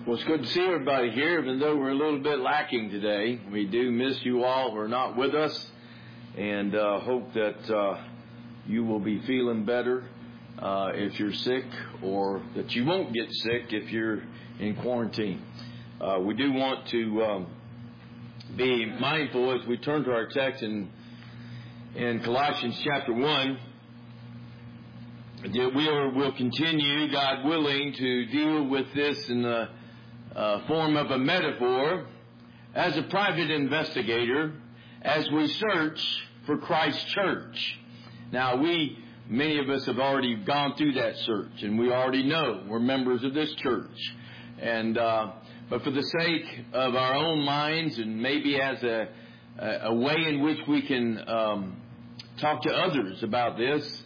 Well, it's good to see everybody here, even though we're a little bit lacking today. We do miss you all who are not with us, and hope that you will be feeling better if you're sick, or that you won't get sick if you're in quarantine. We do want to be mindful as we turn to our text in Colossians chapter 1. We'll continue, God willing, to deal with this in the form of a metaphor as a private investigator as we search for Christ's church. Now, many of us have already gone through that search, and we already know we're members of this church. And but for the sake of our own minds, and maybe as a way in which we can talk to others about this,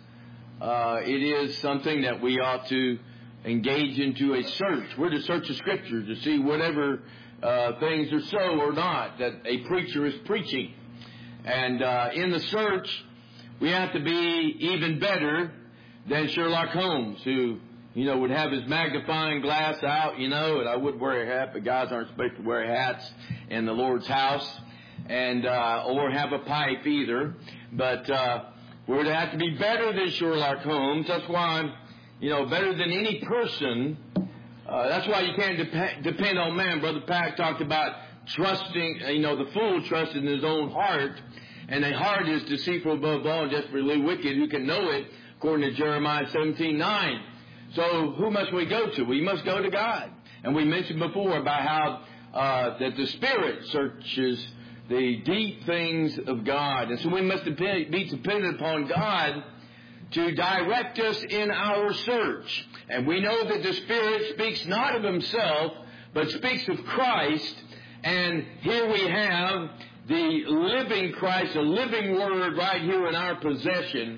it is something that we ought to engage into a search. We're to search the Scriptures to see whatever things are so or not that a preacher is preaching. And in the search, we have to be even better than Sherlock Holmes, who, would have his magnifying glass out, and I would wear a hat, but guys aren't supposed to wear hats in the Lord's house, and or have a pipe either. But we're to have to be better than Sherlock Holmes. That's why, better than any person. That's why you can't depend on man. Brother Pat talked about trusting, the fool trusts in his own heart. And the heart is deceitful above all and desperately wicked. Who can know it? According to Jeremiah 17:9. So who must we go to? We must go to God. And we mentioned before about how that the Spirit searches the deep things of God. And so we must be dependent upon God to direct us in our search. And we know that the Spirit speaks not of Himself, but speaks of Christ. And here we have the living Christ, the living Word right here in our possession.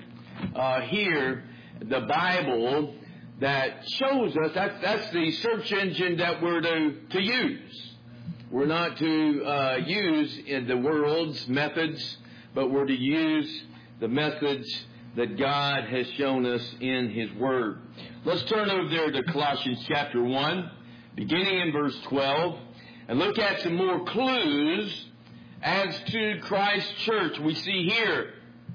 Here, the Bible that shows us, that's the search engine that we're to use. We're not to use in the world's methods, but we're to use the methods that God has shown us in His Word. Let's turn over there to Colossians chapter 1, beginning in verse 12, and look at some more clues as to Christ's church. We see here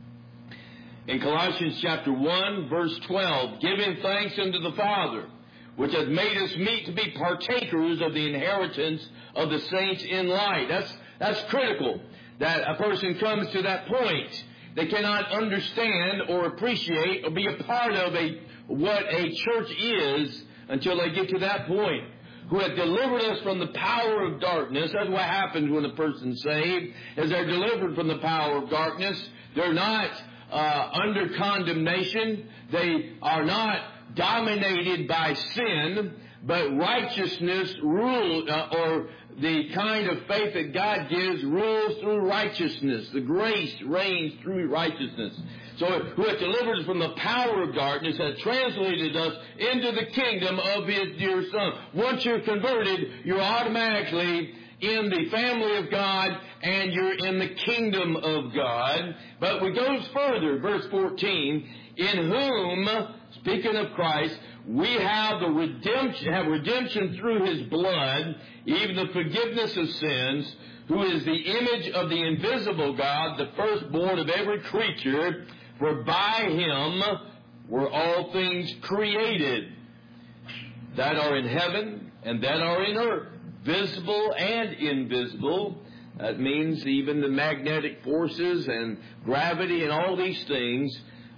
in Colossians chapter 1, verse 12, giving thanks unto the Father, which hath made us meet to be partakers of the inheritance of the saints in light. That's critical, that a person comes to that point. They cannot understand or appreciate or be a part of what a church is until they get to that point. Who hath delivered us from the power of darkness. That's what happens when a person's saved, is they're delivered from the power of darkness. They're not under condemnation. They are not dominated by sin, but righteousness rules, or the kind of faith that God gives rules through righteousness. The grace reigns through righteousness. So who hath delivered us from the power of darkness, has translated us into the kingdom of His dear Son. Once you're converted, you're automatically in the family of God, and you're in the kingdom of God. But it goes further, verse 14, in whom, speaking of Christ, we have redemption through His blood, even the forgiveness of sins, who is the image of the invisible God, the firstborn of every creature, for by Him were all things created, that are in heaven and that are in earth, visible and invisible. That means even the magnetic forces and gravity and all these things,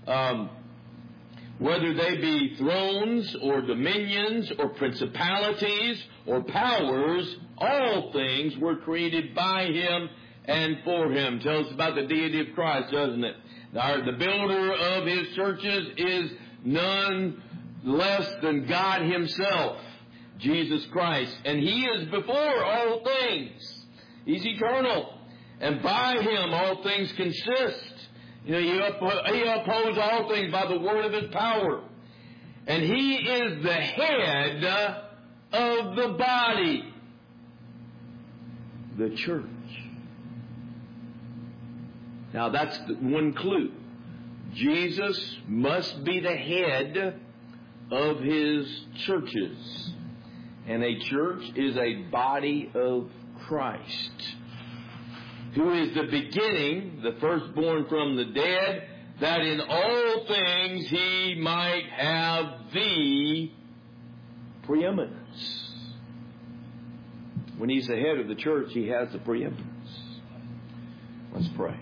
whether they be thrones or dominions or principalities or powers, all things were created by Him and for Him. Tells us about the deity of Christ, doesn't it? The builder of His churches is none less than God Himself, Jesus Christ. And He is before all things. He's eternal. And by Him all things consist. He upholds all things by the word of His power. And He is the head of the body, the church. Now that's one clue. Jesus must be the head of His churches. And a church is a body of Christ, who is the beginning, the firstborn from the dead, that in all things He might have the preeminence. When He's the head of the church, He has the preeminence. Let's pray.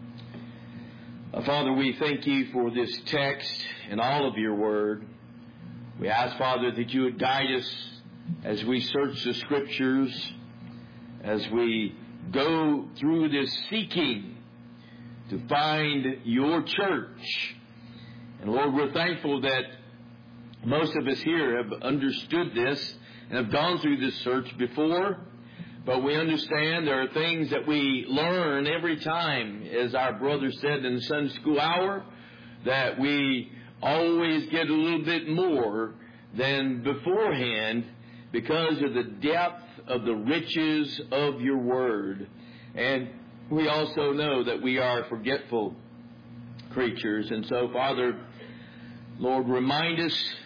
Father, we thank You for this text and all of Your Word. We ask, Father, that You would guide us as we search the Scriptures, as we go through this seeking to find Your church. And Lord, we're thankful that most of us here have understood this and have gone through this search before. But we understand there are things that we learn every time, as our brother said in the Sunday school hour, that we always get a little bit more than beforehand because of the depth of the riches of Your Word. And we also know that we are forgetful creatures. And so, Father, Lord, remind us,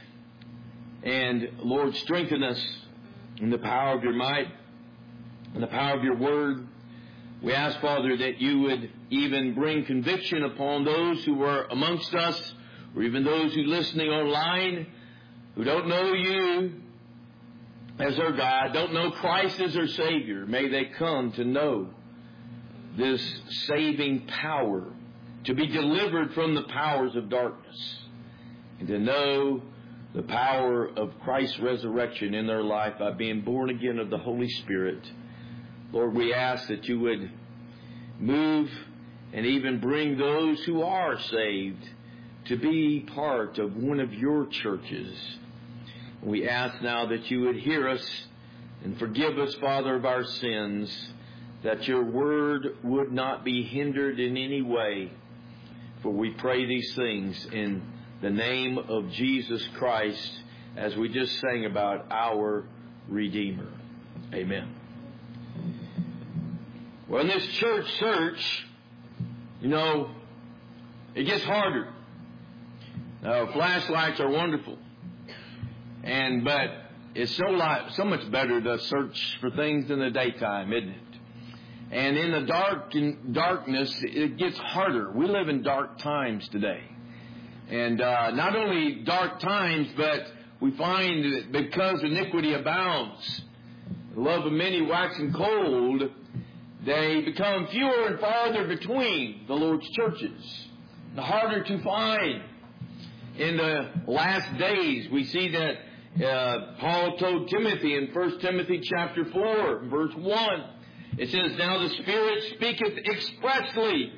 and Lord, strengthen us in the power of Your might and the power of Your Word. We ask, Father, that You would even bring conviction upon those who are amongst us, or even those who are listening online, who don't know You as their God, don't know Christ as their Savior. May they come to know this saving power, to be delivered from the powers of darkness, and to know the power of Christ's resurrection in their life by being born again of the Holy Spirit. Lord, we ask that You would move and even bring those who are saved to be part of one of Your churches. We ask now that You would hear us and forgive us, Father, of our sins, that Your Word would not be hindered in any way. For we pray these things in the name of Jesus Christ, as we just sang about our Redeemer. Amen. Well, in this church search, it gets harder. Now, flashlights are wonderful, but it's so much better to search for things in the daytime, isn't it? And in the darkness, it gets harder. We live in dark times today. And not only dark times, but we find that because iniquity abounds, the love of many waxing cold, they become fewer and farther between the Lord's churches, the harder to find. In the last days, we see that Paul told Timothy in 1 Timothy chapter 4, verse 1, it says, "Now the Spirit speaketh expressly,"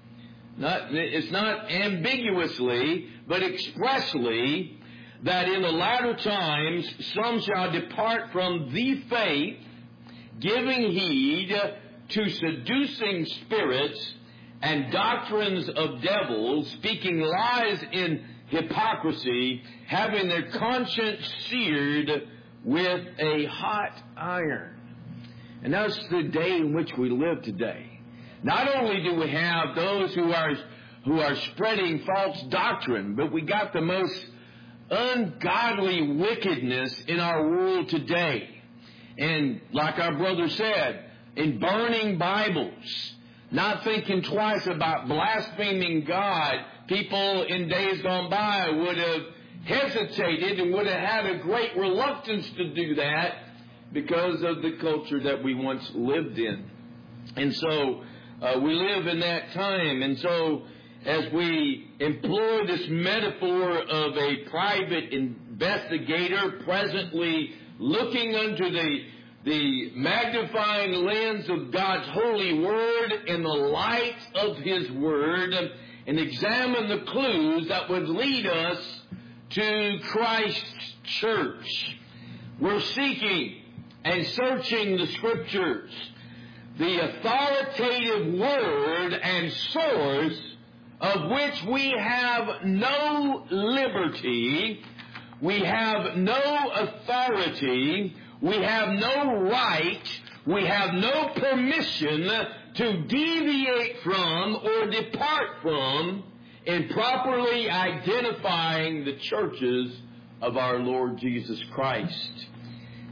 it's not ambiguously, but expressly, "that in the latter times some shall depart from the faith, giving heed to seducing spirits and doctrines of devils, speaking lies in hypocrisy, having their conscience seared with a hot iron." And that's the day in which we live today. Not only do we have those who are spreading false doctrine, but we got the most ungodly wickedness in our world today. And like our brother said, in burning Bibles, not thinking twice about blaspheming God, people in days gone by would have hesitated and would have had a great reluctance to do that because of the culture that we once lived in. And so we live in that time. And so as we employ this metaphor of a private investigator presently looking under the magnifying lens of God's holy word in the light of His word, and examine the clues that would lead us to Christ's church. We're seeking and searching the Scriptures, the authoritative word and source of which we have no liberty, we have no authority, we have no right, we have no permission to deviate from or depart from in properly identifying the churches of our Lord Jesus Christ.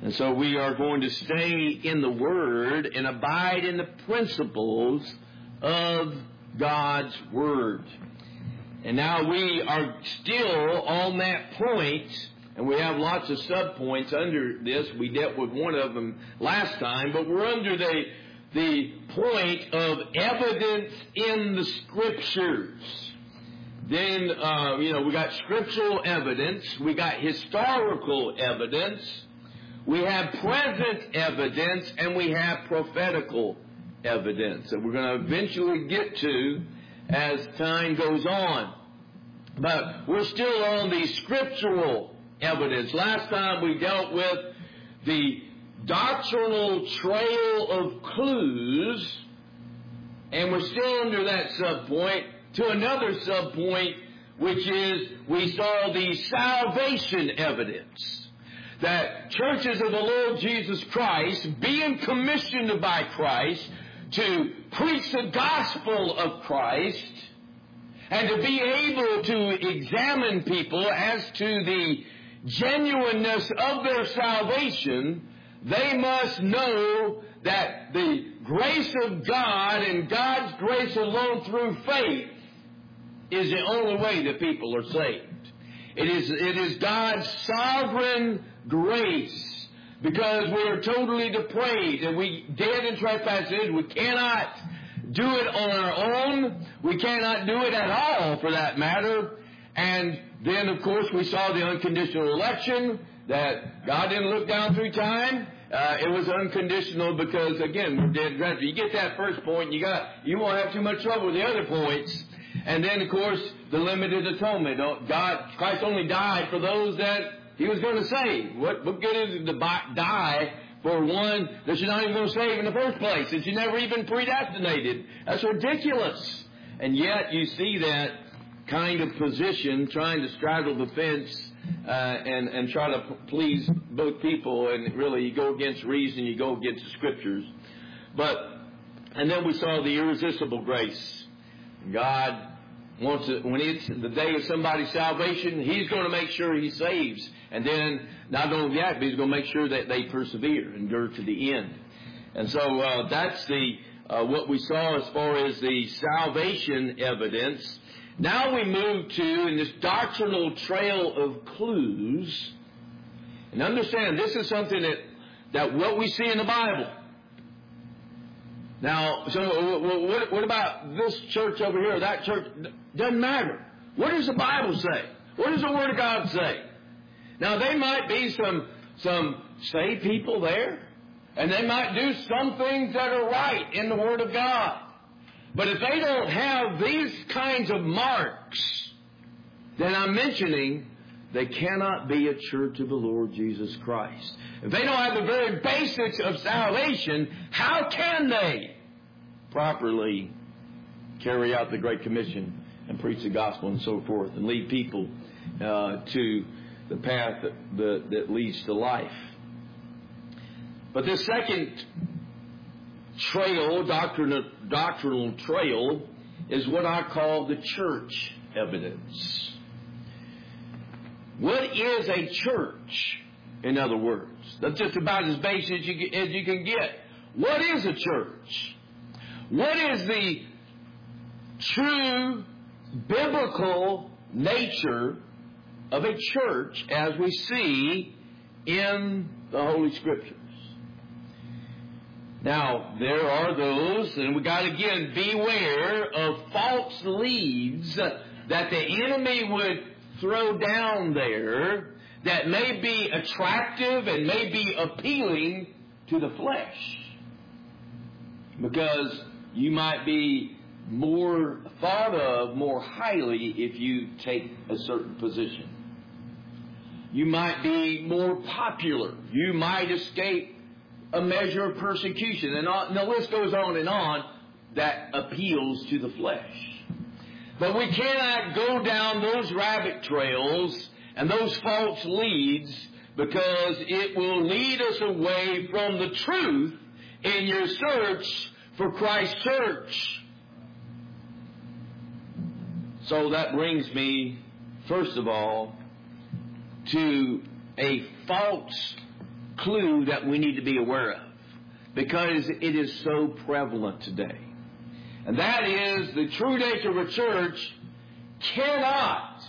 And so we are going to stay in the Word and abide in the principles of God's Word. And now we are still on that point, and we have lots of subpoints under this. We dealt with one of them last time, but we're under the point of evidence in the Scriptures. Then, we got scriptural evidence, we got historical evidence, we have present evidence, and we have prophetical evidence that we're going to eventually get to as time goes on. But we're still on the scriptural evidence. Last time we dealt with the doctrinal trail of clues, and we're still under that subpoint to another subpoint, which is we saw the salvation evidence. That churches of the Lord Jesus Christ, being commissioned by Christ to preach the gospel of Christ, and to be able to examine people as to the genuineness of their salvation, they must know that the grace of God and God's grace alone through faith is the only way that people are saved. It is God's sovereign grace, because we are totally depraved and we dead in trespasses. We cannot do it on our own. We cannot do it at all, for that matter. And then, of course, we saw the unconditional election, that God didn't look down through time. It was unconditional because, again, we're dead in trespasses. You get that first point, you won't have too much trouble with the other points. And then, of course, the limited atonement. Christ only died for those that He was going to save. What good is it to die for one that you're not even going to save in the first place, that you never even predestinated? That's ridiculous. And yet you see that kind of position, trying to straddle the fence and try to please both people, and really you go against reason, you go against the Scriptures. And then we saw the irresistible grace. God wants it, when it's the day of somebody's salvation, He's going to make sure He saves. And then, not only that, but He's going to make sure that they persevere, endure to the end. And so that's what we saw as far as the salvation evidence. Now we move to, in this doctrinal trail of clues, and understand this is something that what we see in the Bible. Now, so what about this church over here or that church? Doesn't matter. What does the Bible say? What does the Word of God say? Now, there might be some saved people there, and they might do some things that are right in the Word of God. But if they don't have these kinds of marks that I'm mentioning, they cannot be a church of the Lord Jesus Christ. If they don't have the very basics of salvation, how can they properly carry out the Great Commission and preach the gospel and so forth, and lead people to the path that leads to life? But this second trail, doctrinal trail, is what I call the church evidence. What is a church, in other words? That's just about as basic as you can get. What is a church? What is the true biblical nature of a church as we see in the Holy Scriptures? Now, there are those, and we got to again beware of false leads that the enemy would throw down there that may be attractive and may be appealing to the flesh, because you might be more thought of more highly if you take a certain position. You might be more popular. You might escape a measure of persecution. And the list goes on and on that appeals to the flesh. But we cannot go down those rabbit trails and those false leads, because it will lead us away from the truth in your search for Christ's church. So that brings me, first of all, to a false clue that we need to be aware of, because it is so prevalent today. And that is, the true nature of a church cannot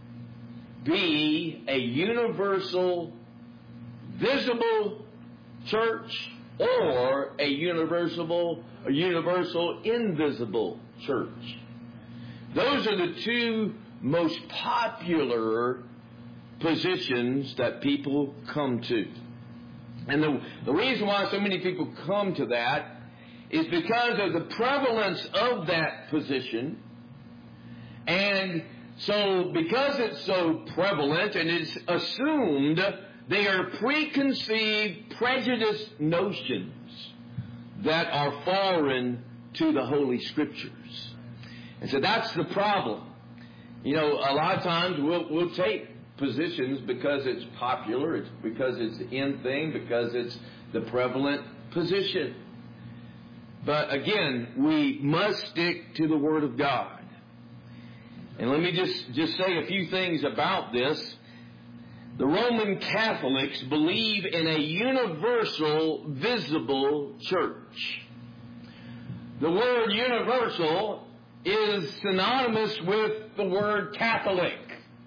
be a universal, visible church or a universal, invisible church. Those are the two most popular positions that people come to. And the reason why so many people come to that is because of the prevalence of that position. And so because it's so prevalent and it's assumed, they are preconceived, prejudiced notions that are foreign to the Holy Scriptures. And so that's the problem. You know, a lot of times we'll take positions because it's popular, it's because it's the in thing, because it's the prevalent position. But again, we must stick to the Word of God. And let me just say a few things about this. The Roman Catholics believe in a universal, visible church. The word universal is synonymous with the word Catholic.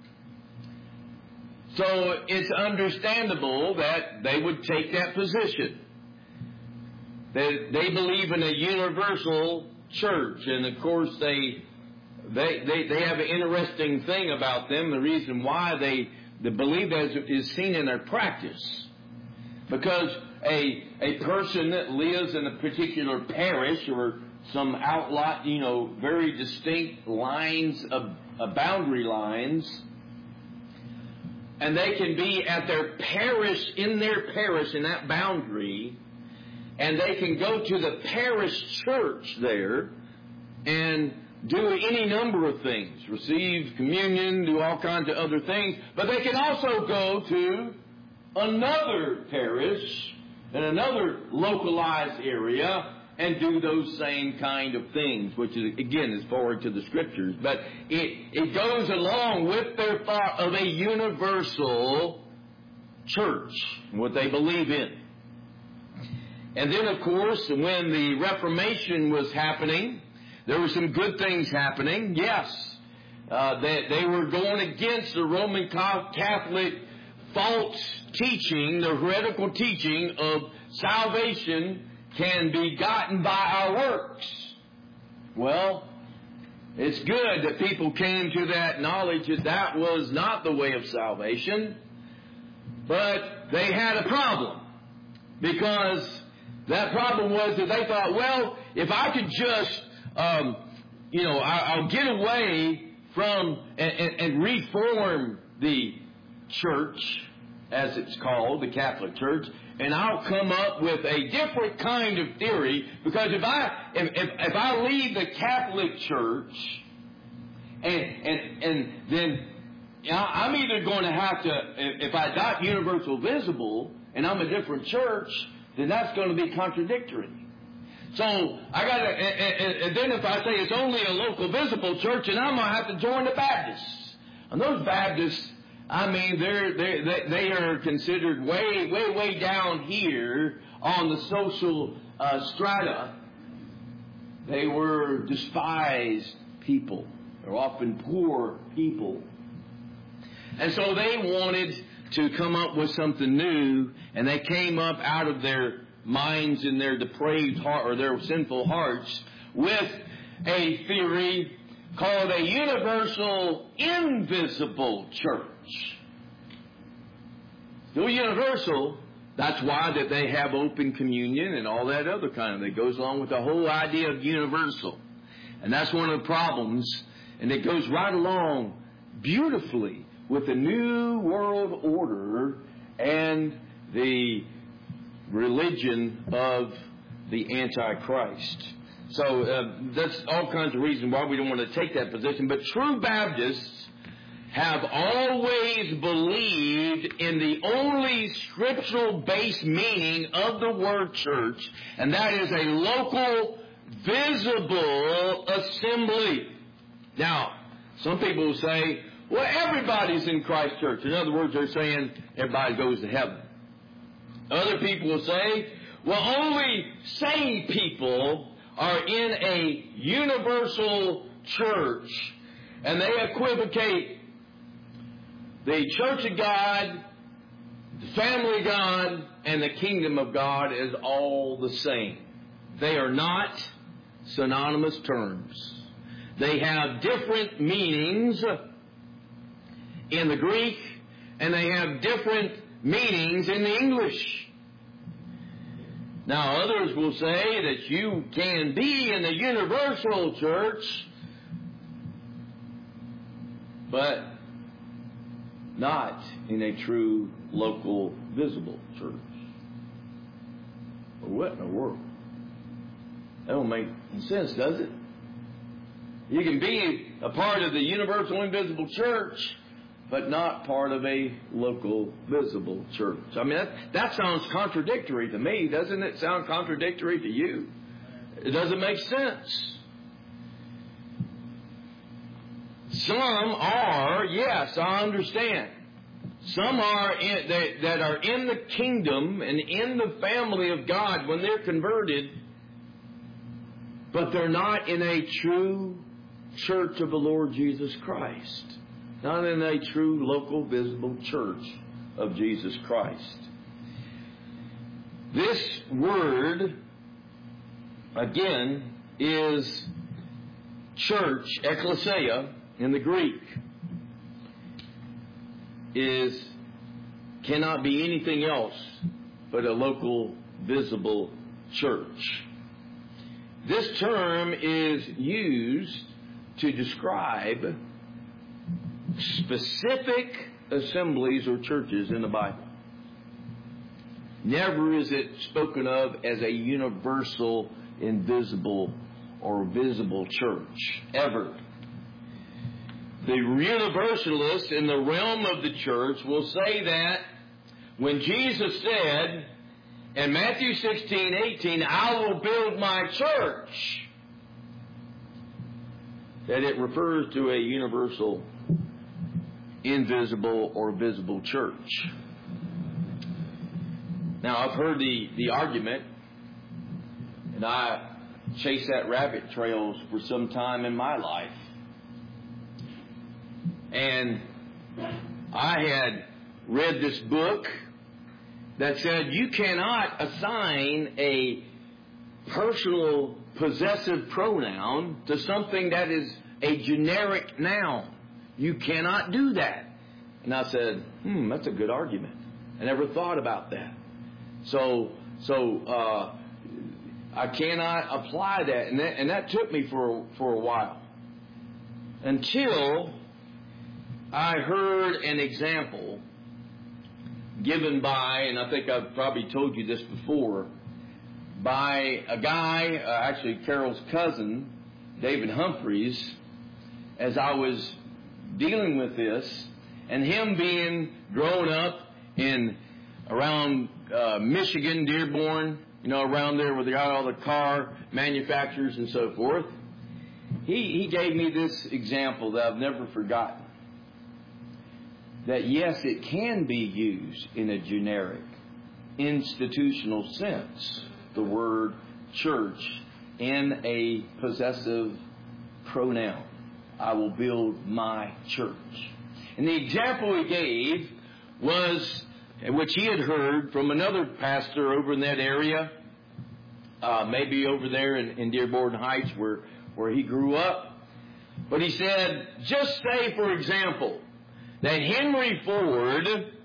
So it's understandable that they would take that position. They believe in a universal church, and of course they have an interesting thing about them. The reason why they believe that is seen in their practice. Because a person that lives in a particular parish or some outlet, very distinct lines of boundary lines, and they can be at their parish, in that boundary, and they can go to the parish church there and do any number of things, receive communion, do all kinds of other things, but they can also go to another parish in another localized area and do those same kind of things, which is, again, is foreign to the Scriptures. But it goes along with their thought of a universal church, what they believe in. And then, of course, when the Reformation was happening, there were some good things happening. Yes, they were going against the Roman Catholic false teaching, the heretical teaching of salvation can be gotten by our works. Well, it's good that people came to that knowledge that that was not the way of salvation, but they had a problem, because that problem was that they thought, well, if I could just I'll get away from and reform the church, as it's called, the Catholic Church, and I'll come up with a different kind of theory, because if I leave the Catholic Church and then I'm either going to have to, if I got universal visible and I'm a different church, then that's going to be contradictory. So I got to, and then if I say it's only a local visible church, and I'm going to have to join the Baptists. And those Baptists, I mean, they are considered way down here on the social strata. They were despised people. They're often poor people. And so they wanted to come up with something new, and they came up out of their minds and their depraved heart, or their sinful hearts, with a theory called a universal invisible church. Still universal. That's why that they have open communion and all that other kind of thing. It goes along with the whole idea of universal. And that's one of the problems. And it goes right along beautifully with the New World Order and the religion of the Antichrist. So that's all kinds of reasons why we don't want to take that position. But true Baptists have always believed in the only scriptural-based meaning of the word church, and that is a local, visible assembly. Now, some people will say, well, everybody's in Christ Church. In other words, they're saying everybody goes to heaven. Other people will say, well, only saved people are in a universal church. And they equivocate the Church of God, the family of God, and the kingdom of God as all the same. They are not synonymous terms. They have different meanings in the Greek, and they have different meanings in the English. Now, others will say that you can be in the universal church, but not in a true, local, visible church. Well, what in the world? That don't make any sense, does it? You can be a part of the universal, invisible church, but not part of a local, visible church. I mean, that sounds contradictory to me. Doesn't it sound contradictory to you? It doesn't make sense. Some are, yes, I understand. Some are that are in the kingdom and in the family of God when they're converted, but they're not in a true church of the Lord Jesus Christ. Not in a true local visible church of Jesus Christ. This word, again, is church, ekklesia, in the Greek, cannot be anything else but a local visible church. This term is used to describe specific assemblies or churches in the Bible. Never is it spoken of as a universal, invisible, or visible church. Ever. The universalists in the realm of the church will say that when Jesus said in Matthew 16:18, I will build my church, that it refers to a universal, invisible, or visible church. Now, I've heard the argument, and I chased that rabbit trails for some time in my life. And I had read this book that said you cannot assign a personal possessive pronoun to something that is a generic noun. You cannot do that. And I said, that's a good argument. I never thought about that. So I cannot apply that. And that took me for a while. Until I heard an example given by, and I think I've probably told you this before, by a guy, actually Carol's cousin, David Humphreys, as I was dealing with this, and him being grown up around Michigan, Dearborn, around there where they got all the car manufacturers and so forth. He gave me this example that I've never forgotten. That yes, it can be used in a generic, institutional sense, the word church, in a possessive pronoun. I will build my church. And the example he gave was, which he had heard from another pastor over in that area, maybe over there in Dearborn Heights where he grew up. But he said, just say, for example, that Henry Ford,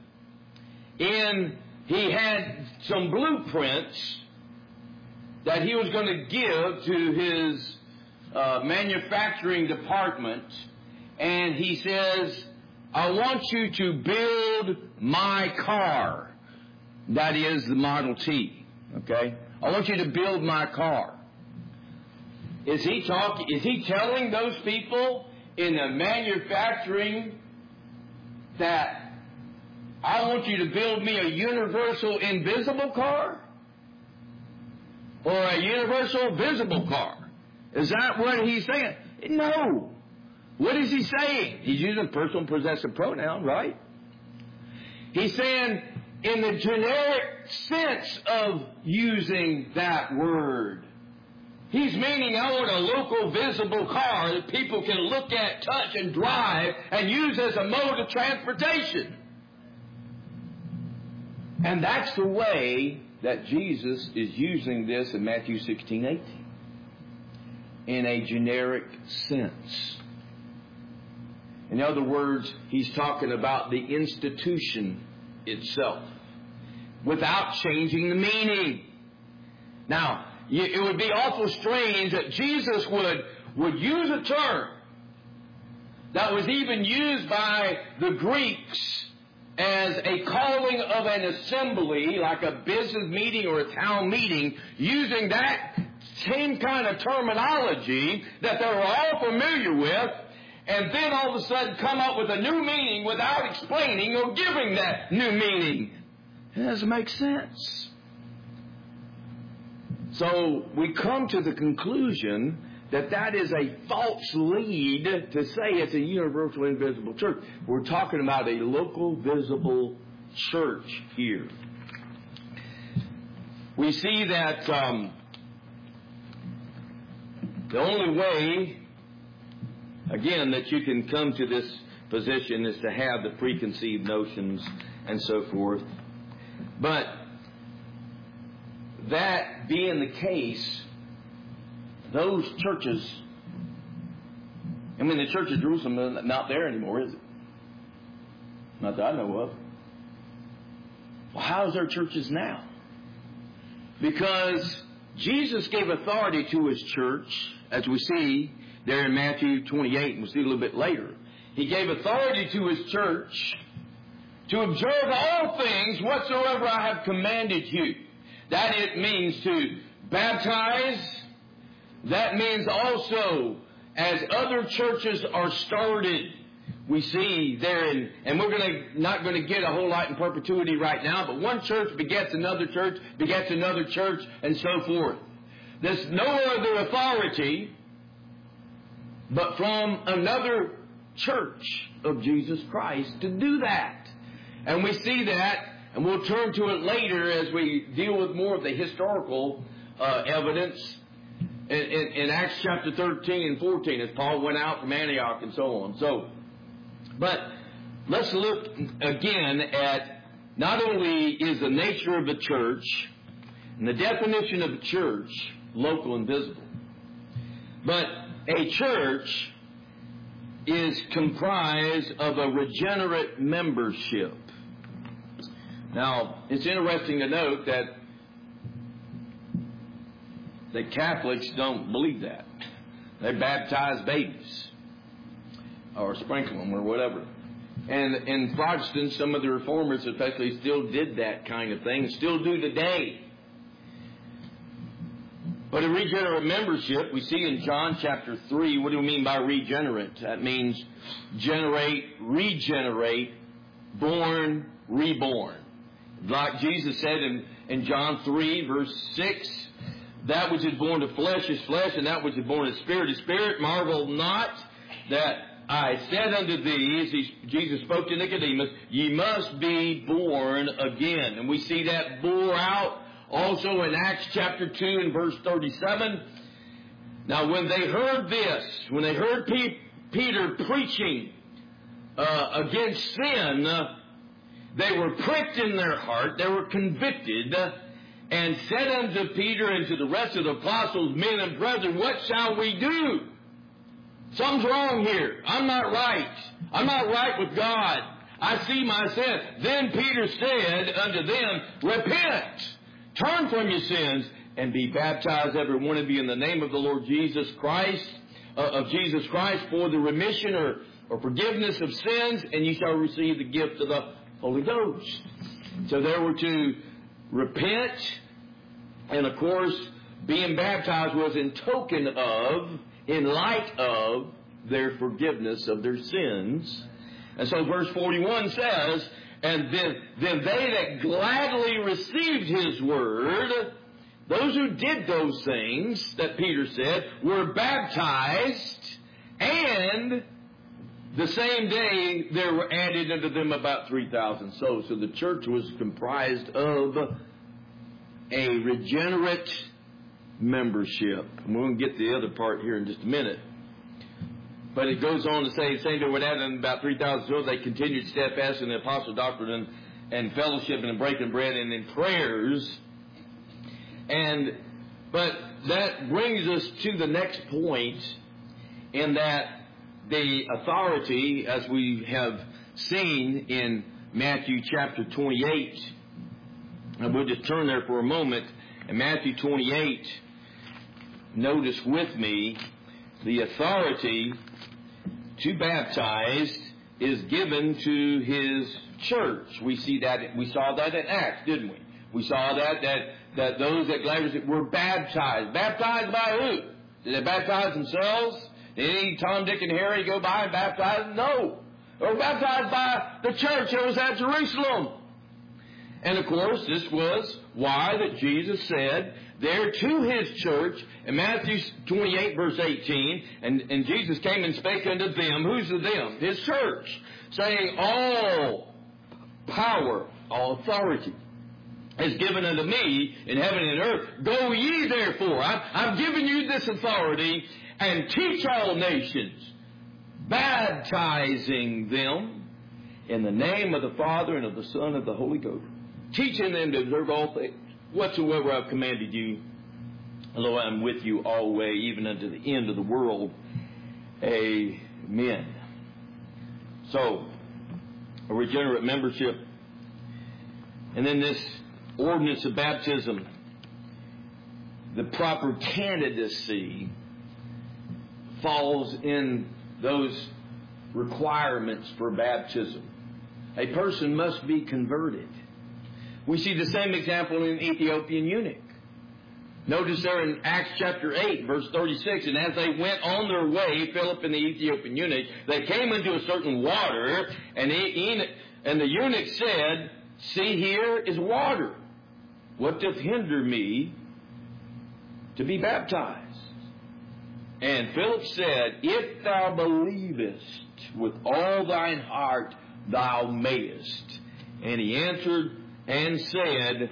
he had some blueprints that he was going to give to his manufacturing department, and he says, I want you to build my car. That is the Model T. Okay? I want you to build my car. Is he telling those people in the manufacturing that I want you to build me a universal invisible car? Or a universal visible car? Is that what he's saying? No. What is he saying? He's using personal possessive pronoun, right? He's saying, in the generic sense of using that word. He's meaning I want a local visible car that people can look at, touch, and drive and use as a mode of transportation. And that's the way that Jesus is using this in Matthew 16:18. In a generic sense. In other words, he's talking about the institution itself without changing the meaning. Now, it would be awful strange that Jesus would use a term that was even used by the Greeks as a calling of an assembly, like a business meeting or a town meeting, using that same kind of terminology that they were all familiar with, and then all of a sudden come up with a new meaning without explaining or giving that new meaning. It doesn't make sense. So we come to the conclusion that that is a false lead to say it's a universal invisible church. We're talking about a local visible church here. We see that the only way, again, that you can come to this position is to have the preconceived notions and so forth. But that being the case, those churches, the Church of Jerusalem is not there anymore, is it? Not that I know of. Well, how's their churches now? Because Jesus gave authority to His church, as we see there in Matthew 28, and we'll see a little bit later. He gave authority to His church to observe all things whatsoever I have commanded you. That it means to baptize. That means also, as other churches are started, we see there, and we're not going to get a whole lot in perpetuity right now, but one church begets another church, and so forth. There's no other authority but from another church of Jesus Christ to do that. And we see that, and we'll turn to it later as we deal with more of the historical evidence in Acts chapter 13 and 14 as Paul went out from Antioch and so on. But let's look again at not only is the nature of the church and the definition of the church local and visible, but a church is comprised of a regenerate membership. Now, it's interesting to note that the Catholics don't believe that. They baptize babies or sprinkle them or whatever. And Protestants, some of the reformers especially, still did that kind of thing, still do today. But a regenerate membership, we see in John chapter 3, what do we mean by regenerate? That means generate, regenerate, born, reborn. Like Jesus said in John 3, verse 6, that which is born of flesh is flesh, and that which is born of spirit is spirit. Marvel not that I said unto thee, Jesus spoke to Nicodemus, ye must be born again. And we see that bore out also in Acts chapter 2 and verse 37. Now when they heard this, when they heard Peter preaching against sin, they were pricked in their heart, they were convicted, and said unto Peter and to the rest of the apostles, men and brethren, what shall we do? Something's wrong here. I'm not right. I'm not right with God. I see my sin. Then Peter said unto them, repent, turn from your sins, and be baptized every one of you in the name of the Lord Jesus Christ, for the remission or forgiveness of sins, and you shall receive the gift of the Holy Ghost. So they were to repent, and of course, being baptized was in token of, in light of, their forgiveness of their sins. And so verse 41 says, and then they that gladly received His word, those who did those things that Peter said, were baptized, and the same day there were added unto them about 3,000 souls. So the church was comprised of a regenerate membership. And we're going to get the other part here in just a minute. But it goes on to say, the same day we're added about 3,000 souls, they continued steadfast in the apostle doctrine and fellowship and in breaking bread and in prayers. But that brings us to the next point, in that the authority, as we have seen in Matthew chapter 28, and we'll just turn there for a moment. In Matthew 28, notice with me, the authority to baptize is given to His church. We saw that in Acts, didn't we? We saw that those that gladly were baptized. Baptized by who? Did they baptize themselves? Did any Tom, Dick, and Harry go by and baptize them? No. They were baptized by the church that was at Jerusalem. And of course, this was why that Jesus said there to His church in Matthew 28 verse 18, and Jesus came and spake unto them. Who's the them? His church. Saying, all power, all authority is given unto me in heaven and earth. Go ye therefore. I've given you this authority, and teach all nations, baptizing them in the name of the Father and of the Son and of the Holy Ghost, teaching them to observe all things whatsoever I've commanded you. And lo, I'm with you always, even unto the end of the world. Amen. So, a regenerate membership. And then this ordinance of baptism, the proper candidacy falls in those requirements for baptism. A person must be converted. We see the same example in the Ethiopian eunuch. Notice there in Acts chapter 8, verse 36, and as they went on their way, Philip and the Ethiopian eunuch, they came into a certain water, and the eunuch said, see, here is water. What doth hinder me to be baptized? And Philip said, if thou believest with all thine heart, thou mayest. And he answered and said,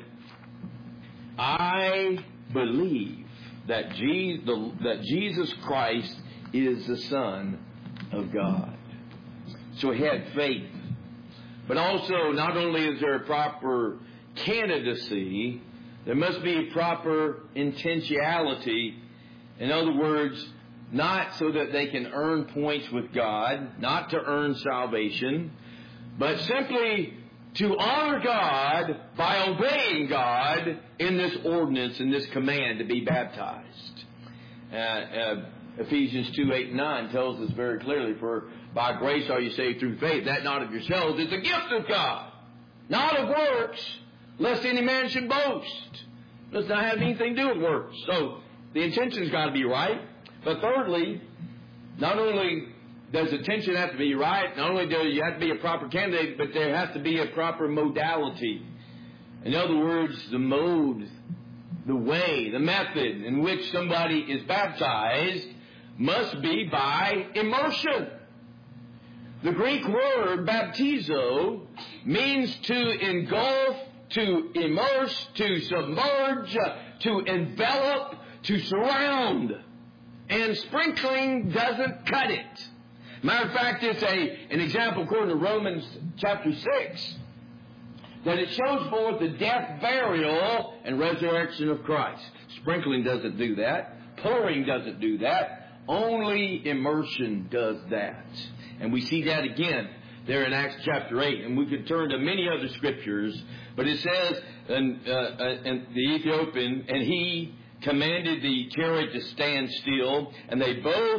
I believe that Jesus Christ is the Son of God. So he had faith. But also, not only is there a proper candidacy, there must be proper intentionality. In other words, not so that they can earn points with God, not to earn salvation, but simply to honor God by obeying God in this ordinance, in this command to be baptized. Ephesians 2, 8, and 9 tells us very clearly, for by grace are you saved through faith, that not of yourselves, is the gift of God, not of works, lest any man should boast. It does not have anything to do with works. So the intention's got to be right. But thirdly, not only does attention have to be right, not only do you have to be a proper candidate, but there has to be a proper modality. In other words, the mode, the way, the method in which somebody is baptized must be by immersion. The Greek word baptizo means to engulf, to immerse, to submerge, to envelop, to surround. And sprinkling doesn't cut it. Matter of fact, it's an example according to Romans chapter 6, that it shows forth the death, burial, and resurrection of Christ. Sprinkling doesn't do that. Pouring doesn't do that. Only immersion does that. And we see that again there in Acts chapter 8. And we could turn to many other scriptures. But it says, and the Ethiopian, and he commanded the chariot to stand still, and they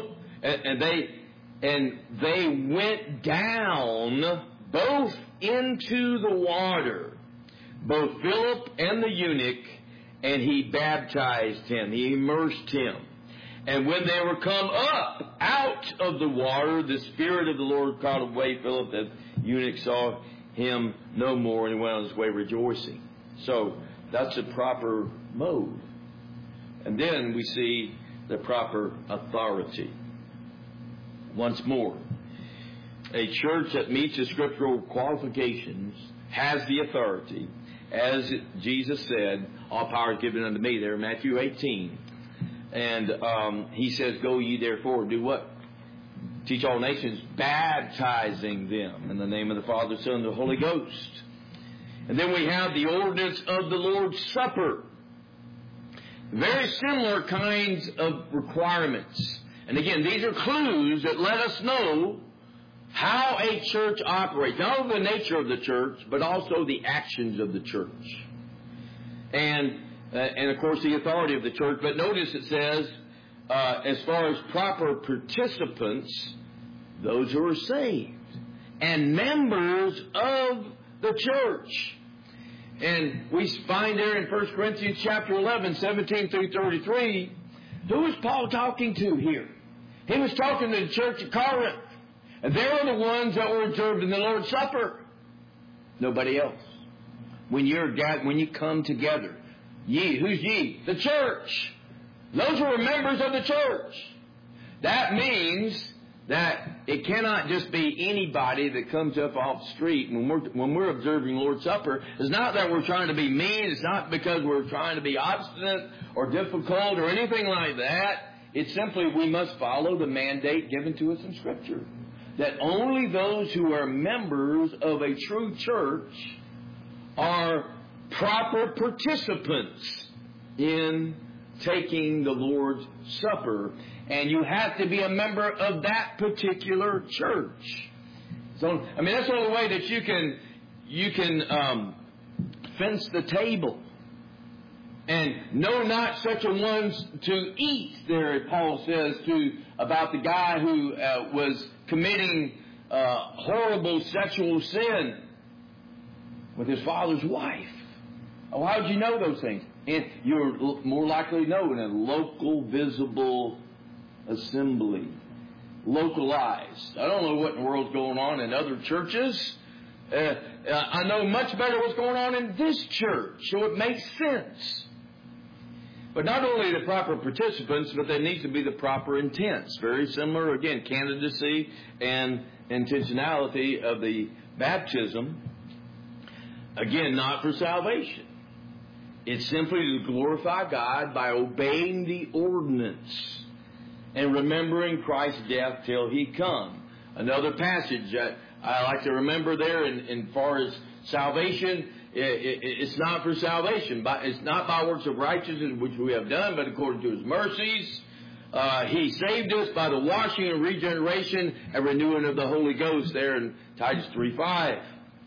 went down both into the water, both Philip and the eunuch, and he baptized him, he immersed him. And when they were come up out of the water, the Spirit of the Lord called away Philip. The eunuch saw him no more, and he went on his way rejoicing. So that's the proper mode. And then we see the proper authority. Once more, a church that meets the scriptural qualifications has the authority. As Jesus said, all power is given unto me there in Matthew 18. And He says, go ye therefore, do what? Teach all nations, baptizing them in the name of the Father, Son, and the Holy Ghost. And then we have the ordinance of the Lord's Supper. Very similar kinds of requirements. And again, these are clues that let us know how a church operates. Not only the nature of the church, but also the actions of the church. And of course the authority of the church. But notice it says, as far as proper participants, those who are saved, and members of the church. And we find there in 1 Corinthians chapter 11, 17 through 33, who was Paul talking to here? He was talking to the church at Corinth. And they were the ones that were observing the Lord's Supper. Nobody else. When you come together, ye, who's ye? The church. Those who are members of the church. That means that it cannot just be anybody that comes up off the street when we're observing Lord's Supper. It's not that we're trying to be mean. It's not because we're trying to be obstinate or difficult or anything like that. It's simply we must follow the mandate given to us in Scripture. That only those who are members of a true church are proper participants in taking the Lord's Supper. And you have to be a member of that particular church. So, that's the only way that you can fence the table. And know not such a ones to eat, there Paul says about the guy who was committing horrible sexual sin with his father's wife. Oh, how did you know those things? And you're more likely to know in a local, visible assembly. Localized. I don't know what in the world's going on in other churches. I know much better what's going on in this church, so it makes sense. But not only the proper participants, but there needs to be the proper intents. Very similar, again, candidacy and intentionality of the baptism. Again, not for salvation. It's simply to glorify God by obeying the ordinance and remembering Christ's death till He come. Another passage that I like to remember there in far as salvation, it's not for salvation. It's not by works of righteousness which we have done, but according to His mercies. He saved us by the washing and regeneration and renewing of the Holy Ghost there in Titus 3:5.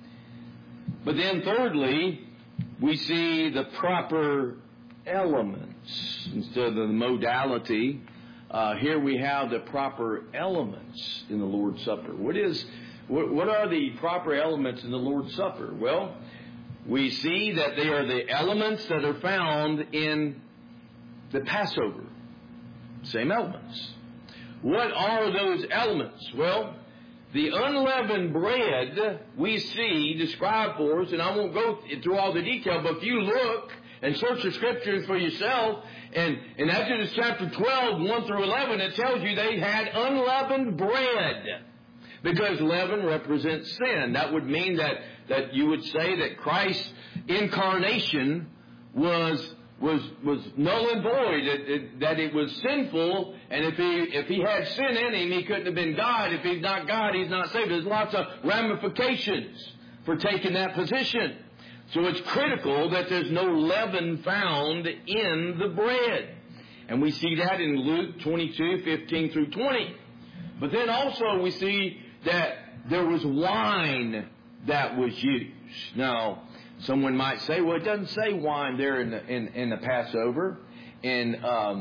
But then thirdly, we see the proper elements instead of the modality. Here we have the proper elements in the Lord's Supper. What are the proper elements in the Lord's Supper? Well, we see that they are the elements that are found in the Passover. Same elements. What are those elements? Well, the unleavened bread we see described for us, and I won't go through all the detail, but if you look and search the Scriptures for yourself, and in Exodus chapter 12, 1 through 11, it tells you they had unleavened bread. Because leaven represents sin. That would mean that you would say that Christ's incarnation was null and void, that it was sinful, and if he had sin in him, he couldn't have been God. If he's not God, he's not saved. There's lots of ramifications for taking that position. So it's critical that there's no leaven found in the bread. And we see that in Luke 22, 15 through 20. But then also we see that there was wine that was used. Now, someone might say, well, it doesn't say wine there in the Passover, and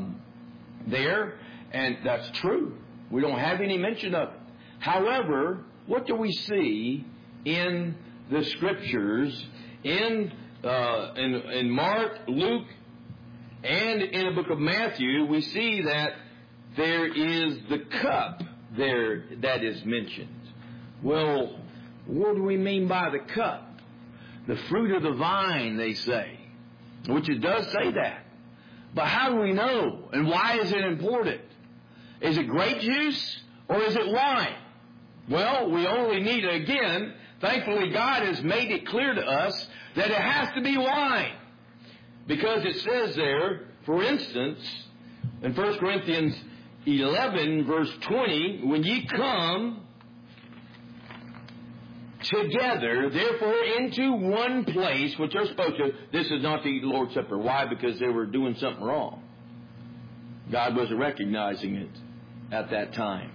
that's true. We don't have any mention of it. However, what do we see in the Scriptures in Mark, Luke, and in the book of Matthew? We see that there is the cup there that is mentioned. Well, what do we mean by the cup? The fruit of the vine, they say, which it does say that. But how do we know? And why is it important? Is it grape juice or is it wine? Well, we only need, again, thankfully God has made it clear to us that it has to be wine. Because it says there, for instance, in 1 Corinthians 11, verse 20, when ye come together, therefore, into one place, which you're supposed to, this is not to eat the Lord's Supper. Why? Because they were doing something wrong. God wasn't recognizing it at that time.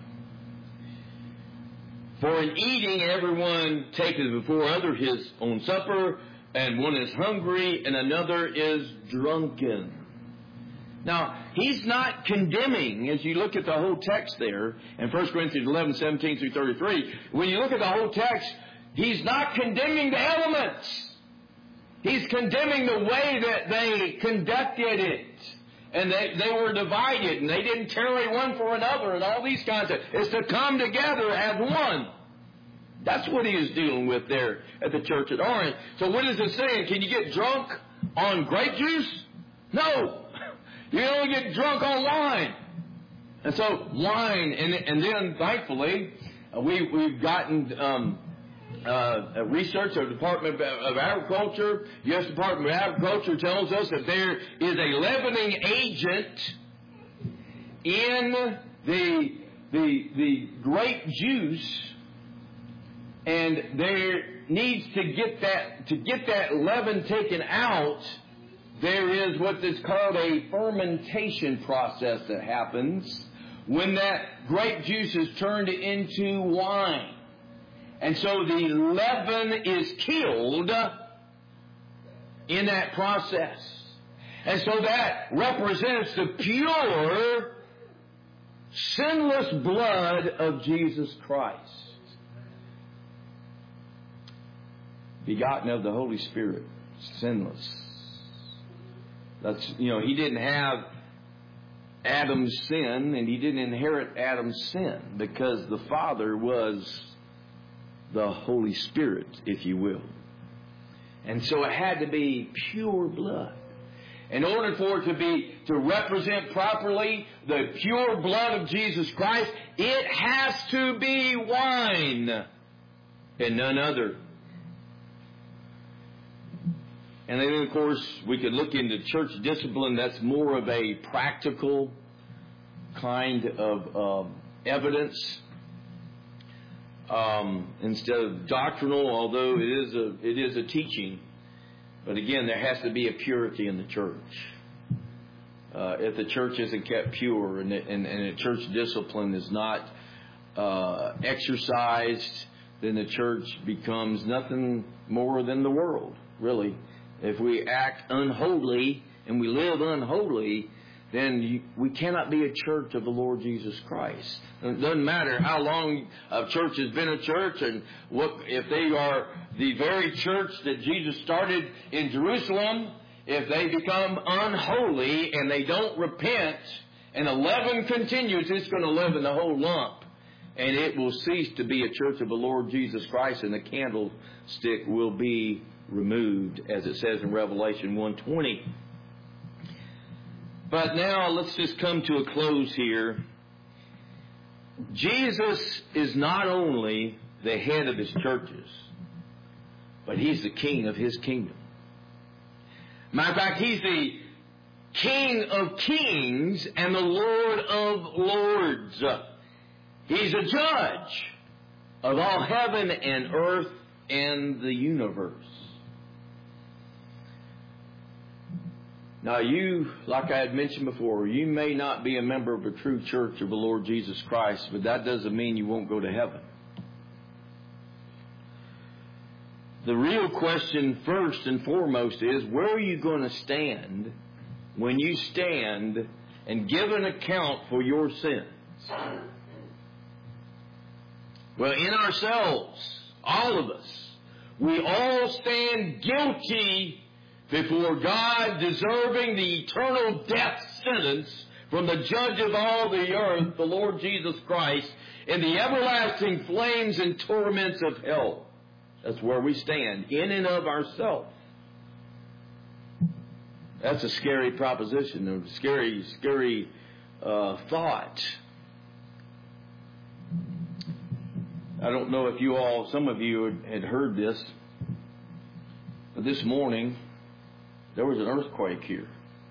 For in eating, everyone taketh before other his own supper, and one is hungry, and another is drunken. Now, he's not condemning, as you look at the whole text there, in 1 Corinthians 11, 17 through 33, when you look at the whole text, he's not condemning the elements. He's condemning the way that they conducted it. And they were divided, and they didn't tarry one for another, and all these kinds of... It's to come together as one. That's what he is dealing with there at the church at Orange. So what is it saying? Can you get drunk on grape juice? No. You only get drunk on wine. And so wine, and then thankfully, we've gotten... research of the Department of Agriculture, U.S. Department of Agriculture tells us that there is a leavening agent in the grape juice, and there needs to get that leaven taken out. There is what is called a fermentation process that happens when that grape juice is turned into wine. And so the leaven is killed in that process. And so that represents the pure, sinless blood of Jesus Christ. Begotten of the Holy Spirit, sinless. That's, he didn't have Adam's sin, and he didn't inherit Adam's sin, because the Father was the Holy Spirit, if you will. And so it had to be pure blood. In order for it to represent properly the pure blood of Jesus Christ, it has to be wine and none other. And then, of course, we could look into church discipline. That's more of a practical kind of evidence. Instead of doctrinal, although it is a teaching. But again, there has to be a purity in the church. If the church isn't kept pure and the church discipline is not exercised, then the church becomes nothing more than the world, really. If we act unholy and we live unholy, then we cannot be a church of the Lord Jesus Christ. It doesn't matter how long a church has been a church, and if they are the very church that Jesus started in Jerusalem, if they become unholy and they don't repent, and the leaven continues, it's going to leaven the whole lump. And it will cease to be a church of the Lord Jesus Christ, and the candlestick will be removed, as it says in Revelation 1:20. But now let's just come to a close here. Jesus is not only the head of his churches, but he's the king of his kingdom. Matter of fact, he's the King of kings and the Lord of lords. He's a judge of all heaven and earth and the universe. Now you, like I had mentioned before, you may not be a member of a true church of the Lord Jesus Christ, but that doesn't mean you won't go to heaven. The real question first and foremost is, where are you going to stand when you stand and give an account for your sins? Well, in ourselves, all of us, we all stand guilty before God, deserving the eternal death sentence from the judge of all the earth, the Lord Jesus Christ, in the everlasting flames and torments of hell. That's where we stand, in and of ourselves. That's a scary proposition, a scary thought. I don't know if some of you had heard this, but this morning there was an earthquake here.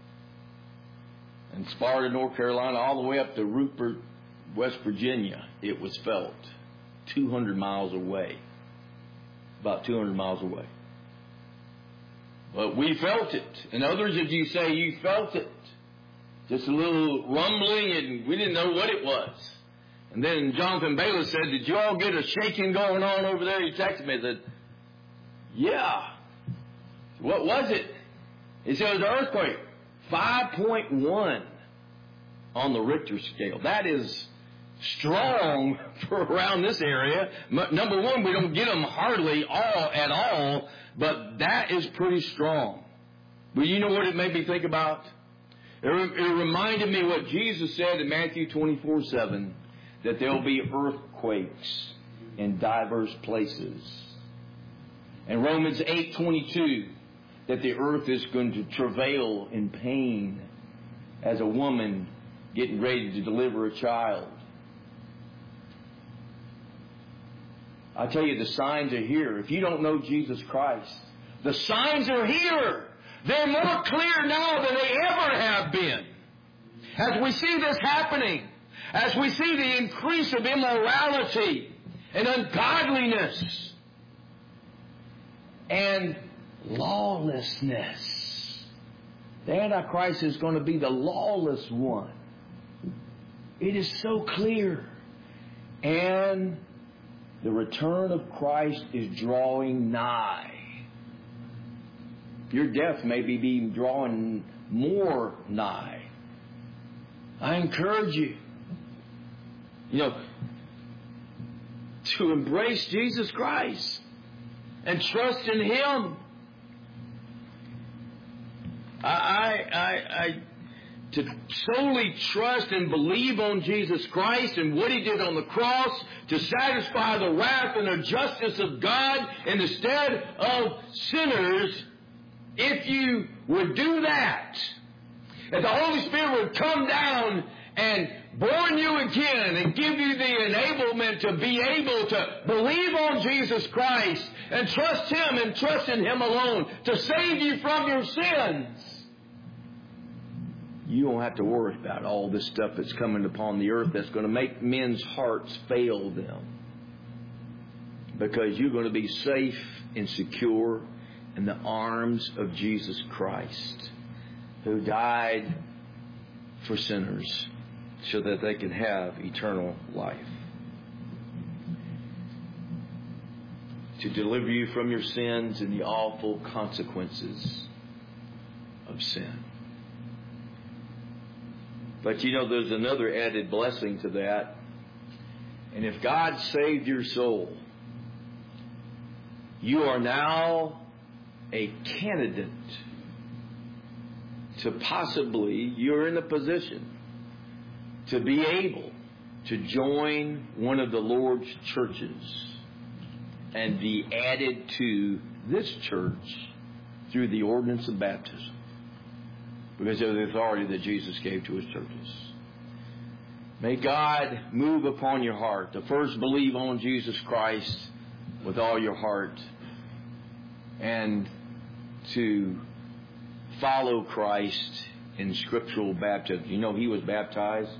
In Sparta, North Carolina, all the way up to Rupert, West Virginia, it was felt 200 miles away. About 200 miles away. But we felt it. And others of you say you felt it. Just a little rumbling, and we didn't know what it was. And then Jonathan Baylor said, "Did you all get a shaking going on over there?" He texted me and said, "Yeah." "What was it?" He said, "It was an earthquake. 5.1 on the Richter scale. That is strong for around this area. Number one, we don't get them hardly at all, but that is pretty strong." But you know what it made me think about? It reminded me what Jesus said in Matthew 24:7, that there will be earthquakes in diverse places. And Romans 8:22, that the earth is going to travail in pain as a woman getting ready to deliver a child. I tell you, the signs are here. If you don't know Jesus Christ, the signs are here. They're more clear now than they ever have been. As we see this happening, as we see the increase of immorality and ungodliness and lawlessness, the Antichrist is going to be the lawless one. It is so clear. And the return of Christ is drawing nigh. Your death may be drawing more nigh. I encourage you, to embrace Jesus Christ and trust in Him. To solely trust and believe on Jesus Christ and what He did on the cross to satisfy the wrath and the justice of God in the stead of sinners. If you would do that, if the Holy Spirit would come down and born you again and give you the enablement to be able to believe on Jesus Christ and trust Him and trust in Him alone to save you from your sins, you don't have to worry about all this stuff that's coming upon the earth that's going to make men's hearts fail them. Because you're going to be safe and secure in the arms of Jesus Christ, who died for sinners so that they can have eternal life. To deliver you from your sins and the awful consequences of sin. But there's another added blessing to that. And if God saved your soul, you are now a candidate to you're in a position to be able to join one of the Lord's churches and be added to this church through the ordinance of baptism, because of the authority that Jesus gave to His churches. May God move upon your heart to first believe on Jesus Christ with all your heart and to follow Christ in scriptural baptism. He was baptized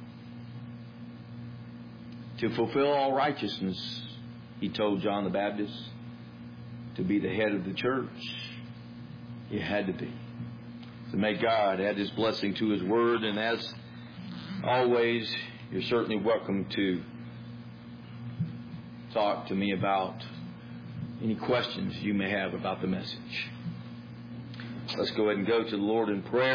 to fulfill all righteousness, he told John the Baptist. To be the head of the church, you had to be. So may God add His blessing to His word. And as always, you're certainly welcome to talk to me about any questions you may have about the message. Let's go ahead and go to the Lord in prayer.